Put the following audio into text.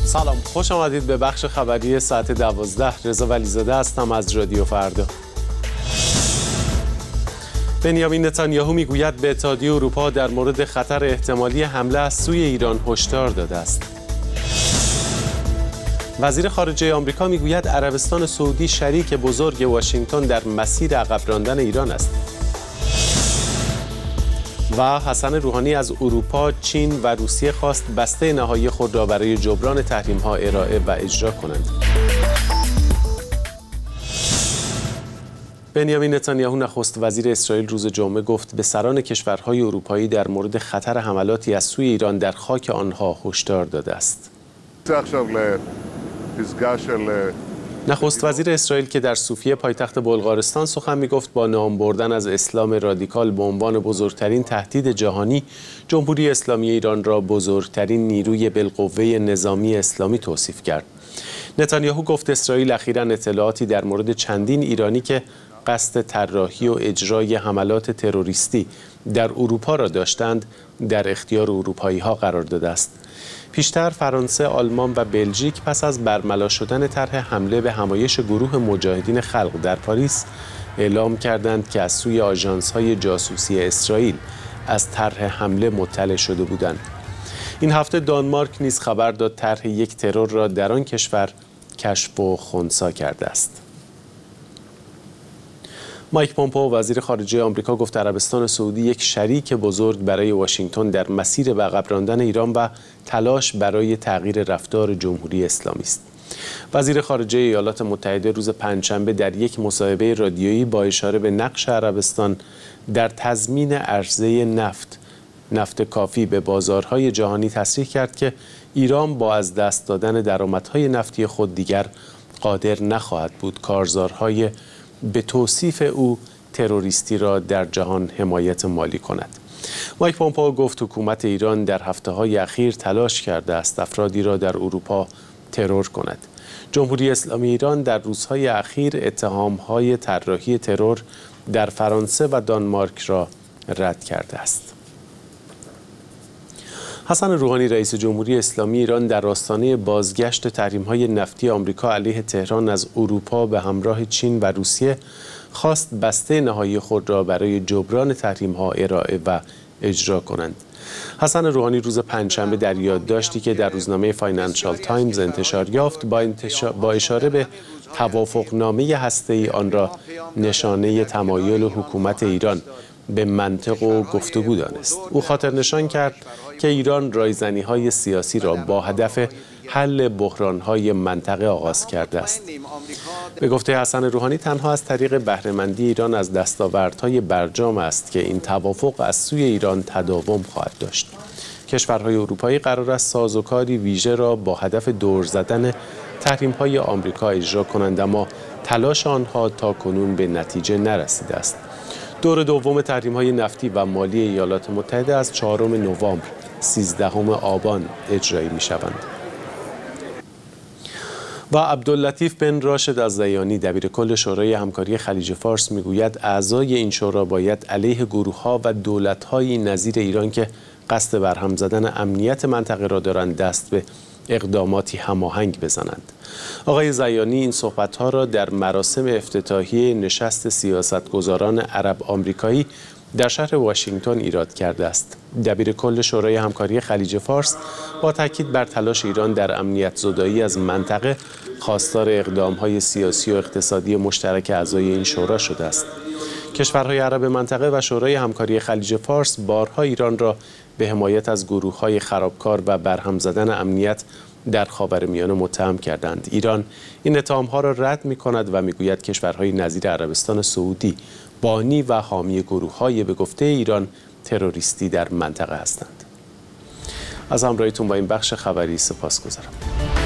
سلام، خوش آمدید به بخش خبری ساعت 12. رضا ولیزاده هستم از رادیو فردا. بنیامین نتانیاهو میگوید به اتحادیه اروپا در مورد خطر احتمالی حمله از سوی ایران هشدار داده است. وزیر خارجه آمریکا میگوید عربستان سعودی شریک بزرگ واشنگتن در مسیر عقب راندن ایران است. و حسن روحانی از اروپا، چین و روسیه خواست بسته نهایی خود را برای جبران تحریم‌ها ارائه و اجرا کنند. بنیامین نتانیاهو نخست وزیر اسرائیل روز جمعه گفت به سران کشورهای اروپایی در مورد خطر حملاتی از سوی ایران در خاک آنها هشدار داده است. نخست وزیر اسرائیل که در صوفیه پایتخت بلغارستان سخن می‌گفت با نام بردن از اسلام رادیکال به عنوان بزرگترین تهدید جهانی، جمهوری اسلامی ایران را بزرگترین نیروی بالقوه نظامی اسلامی توصیف کرد. نتانیاهو گفت اسرائیل اخیراً اطلاعاتی در مورد چندین ایرانی که قصد طراحی و اجرای حملات تروریستی در اروپا را داشتند در اختیار اروپایی‌ها قرار داده است. پیشتر فرانسه، آلمان و بلژیک پس از برملا شدن طرح حمله به همایش گروه مجاهدین خلق در پاریس اعلام کردند که از سوی آژانس‌های جاسوسی اسرائیل از طرح حمله مطلع شده بودند. این هفته دانمارک نیز خبر داد طرح یک ترور را در آن کشور کشف و خنثی کرده است. مایک پومپئو وزیر خارجه آمریکا گفت عربستان سعودی یک شریک بزرگ برای واشنگتن در مسیر به عقب راندن ایران و تلاش برای تغییر رفتار جمهوری اسلامی است. وزیر خارجه ایالات متحده روز پنجشنبه در یک مصاحبه رادیویی با اشاره به نقش عربستان در تضمین عرضه نفت کافی به بازارهای جهانی تصریح کرد که ایران با از دست دادن درآمدهای نفتی خود دیگر قادر نخواهد بود کارزارهای به توصیف او تروریستی را در جهان حمایت مالی کند. مایک پومپئو گفت حکومت ایران در هفته‌های اخیر تلاش کرده است افرادی را در اروپا ترور کند. جمهوری اسلامی ایران در روزهای اخیر اتهام‌های طراحی ترور در فرانسه و دانمارک را رد کرده است. حسن روحانی رئیس جمهوری اسلامی ایران در آستانه بازگشت تحریم‌های نفتی آمریکا علیه تهران از اروپا به همراه چین و روسیه خواست بسته نهایی خود را برای جبران تحریم‌ها ارائه و اجرا کنند. حسن روحانی روز پنجشنبه در یادداشتی که در روزنامه فاینانشال تایمز انتشار یافت با اشاره به توافقنامه هسته‌ای آن را نشانه تمایل حکومت ایران به منطق و گفتگو دانست. او خاطر نشان کرد که ایران رایزنی‌های سیاسی را با هدف حل بحران‌های منطقه آغاز کرده است. به گفته حسن روحانی تنها از طریق بهره‌مندی ایران از دستاوردهای برجام است که این توافق از سوی ایران تداوم خواهد داشت. کشورهای اروپایی قرار است سازوکاری ویژه را با هدف دور زدن تحریم‌های آمریکا اجرا کنند، اما تلاش آنها تاکنون به نتیجه نرسیده است. دور دوم تحریم‌های نفتی و مالی ایالات متحده از 4 نوامبر 13 آبان اجرایی می‌شوند. و عبداللطیف بن راشد الزیانی دبیرکل شورای همکاری خلیج فارس میگوید اعضای این شورا باید علیه گروه‌ها و دولت‌های نظیر ایران که قصد برهم زدن امنیت منطقه را دارند دست به اقداماتی هماهنگ بزنند. آقای زیانی این صحبت‌ها را در مراسم افتتاحیه نشست سیاستگزاران عرب آمریکایی در شهر واشنگتن ایراد کرده است. دبیرکل شورای همکاری خلیج فارس با تاکید بر تلاش ایران در امنیت زدایی از منطقه خواستار اقدام‌های سیاسی و اقتصادی مشترک اعضای این شورا شده است. کشورهای عرب منطقه و شورای همکاری خلیج فارس بارها ایران را به حمایت از گروه‌های خرابکار و برهم زدن امنیت در خاورمیانه متهم کردند. ایران این اتهام‌ها را رد می‌کند و می‌گوید کشورهای نظیر عربستان سعودی بانی و حامی گروه‌های به گفته ایران تروریستی در منطقه هستند. از همراهیتون با این بخش خبری سپاسگزارم.